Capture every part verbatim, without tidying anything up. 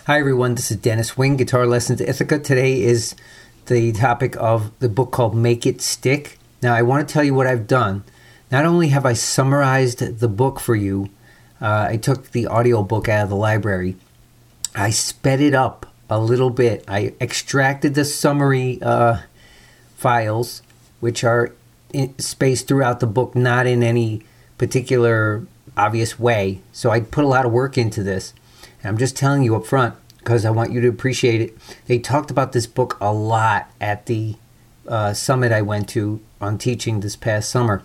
Hi everyone, this is Dennis Wing, Guitar Lessons Ithaca. Today is the topic of the book called Make It Stick. Now I want to tell you what I've done. Not only have I summarized the book for you, uh, I took the audio book out of the library. I sped it up a little bit. I extracted the summary uh, files, which are in, spaced throughout the book, not in any particular obvious way. So I put a lot of work into this. And I'm just telling you up front because I want you to appreciate it. They talked about this book a lot at the uh, summit I went to on teaching this past summer.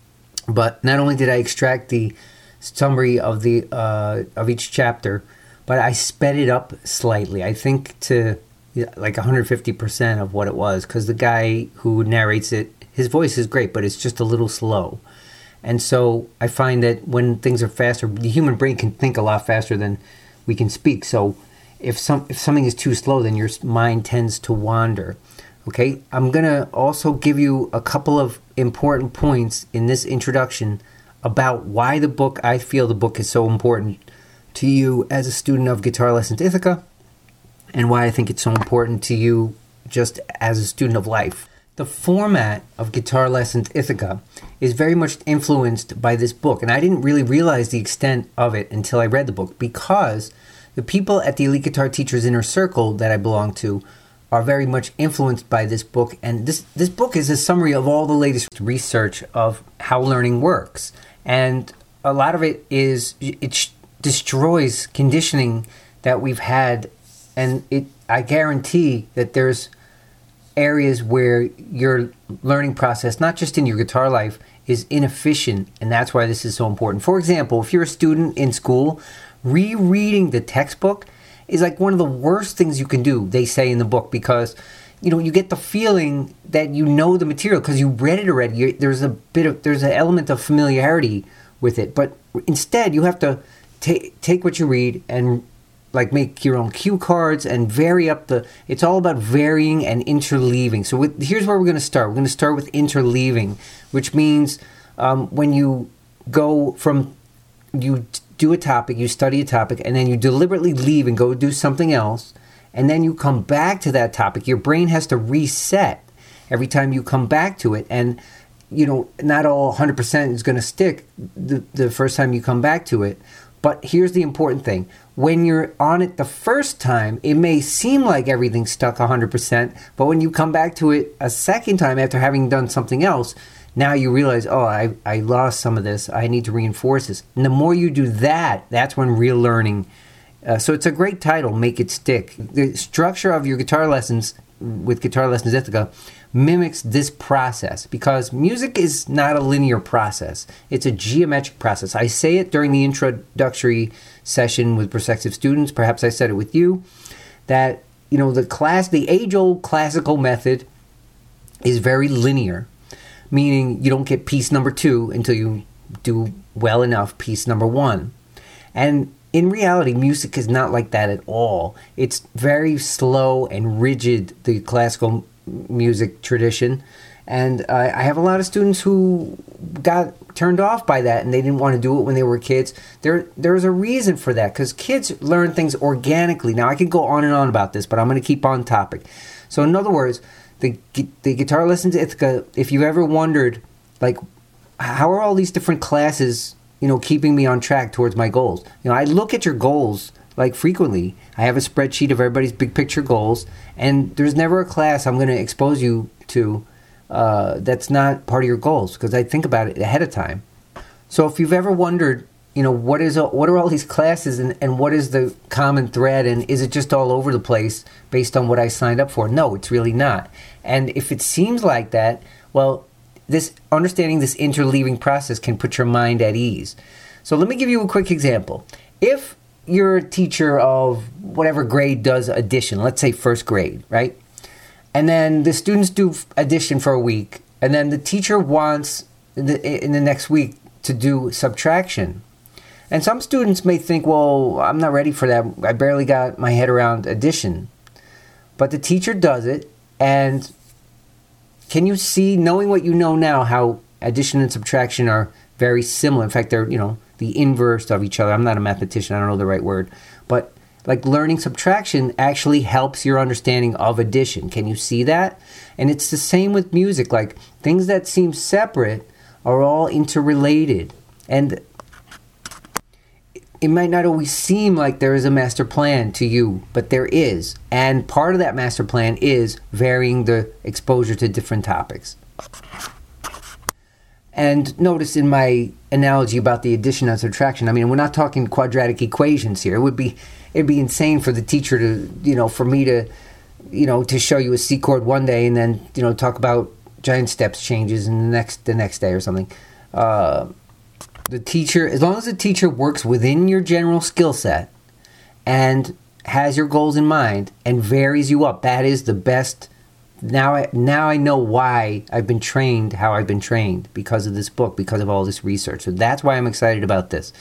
But not only did I extract the summary of the uh, of each chapter, but I sped it up slightly. I think to like one hundred fifty percent of what it was, because the guy who narrates it, his voice is great, but it's just a little slow. And so I find that when things are faster, the human brain can think a lot faster than we can speak. So if some if something is too slow, then your mind tends to wander. Okay, I'm gonna also give you a couple of important points in this introduction about why the book, I feel the book is so important to you as a student of Guitar Lessons Ithaca, and why I think it's so important to you just as a student of life. The format of Guitar Lessons Ithaca is very much influenced by this book, and I didn't really realize the extent of it until I read the book, because the people at the Elite Guitar Teachers Inner Circle that I belong to are very much influenced by this book, and this, this book is a summary of all the latest research of how learning works, and a lot of it is, it sh- destroys conditioning that we've had, and it I guarantee that there's areas where your learning process, not just in your guitar life, is inefficient, and that's why this is so important. For example, if you're a student in school, rereading the textbook is like one of the worst things you can do, they say in the book, because you know you get the feeling that you know the material because you read it already. You, there's a bit of there's an element of familiarity with it, but instead you have to ta- take what you read and like make your own cue cards and vary up the, it's all about varying and interleaving. So with, here's where we're going to start. We're going to start with interleaving, which means um, when you go from, you do a topic, you study a topic, and then you deliberately leave and go do something else, and then you come back to that topic. Your brain has to reset every time you come back to it, and you know, not all one hundred percent is going to stick the, the first time you come back to it. But here's the important thing. When you're on it the first time, it may seem like everything's stuck one hundred percent, but when you come back to it a second time after having done something else, now you realize, oh, I, I lost some of this. I need to reinforce this. And the more you do that, that's when real learning. Uh, so it's a great title, Make It Stick. The structure of your guitar lessons with Guitar Lessons Ithaca mimics this process, because music is not a linear process. It's a geometric process. I say it during the introductory session with prospective students. Perhaps I said it with you, that you know the class, the age-old classical method is very linear, meaning you don't get piece number two until you do well enough piece number one. And in reality, music is not like that at all. It's very slow and rigid, the classical music tradition, and uh, I have a lot of students who got turned off by that, and they didn't want to do it when they were kids. There, there's a reason for that, because kids learn things organically. Now, I could go on and on about this, but I'm going to keep on topic. So, in other words, the the Guitar Lessons Ithaca, if you ever wondered, like, how are all these different classes, you know, keeping me on track towards my goals? You know, I look at your goals like frequently. I have a spreadsheet of everybody's big picture goals, and there's never a class I'm going to expose you to uh, that's not part of your goals, because I think about it ahead of time. So if you've ever wondered, you know, what is what are all these classes, and, and what is the common thread, and is it just all over the place based on what I signed up for? No, it's really not. And if it seems like that, well, this understanding this interleaving process can put your mind at ease. So let me give you a quick example. If you're a teacher of whatever grade does addition, let's say first grade, right? And then the students do addition for a week, and then the teacher wants in the, in the next week to do subtraction. And some students may think, well, I'm not ready for that. I barely got my head around addition. But the teacher does it, and can you see, knowing what you know now, how addition and subtraction are very similar? In fact, they're, you know, the inverse of each other. I'm not a mathematician. I don't know the right word. But like learning subtraction actually helps your understanding of addition. Can you see that? And it's the same with music. Like things that seem separate are all interrelated. And it might not always seem like there is a master plan to you, but there is. And part of that master plan is varying the exposure to different topics. And notice in my analogy about the addition and subtraction, I mean, we're not talking quadratic equations here. It would be, it'd be insane for the teacher to, you know, for me to, you know, to show you a C chord one day and then, you know, talk about giant steps changes in the next, the next day or something. Uh, the teacher, as long as the teacher works within your general skill set and has your goals in mind and varies you up, that is the best. Now I, now I know why I've been trained how I've been trained, because of this book, because of all this research. So that's why I'm excited about this.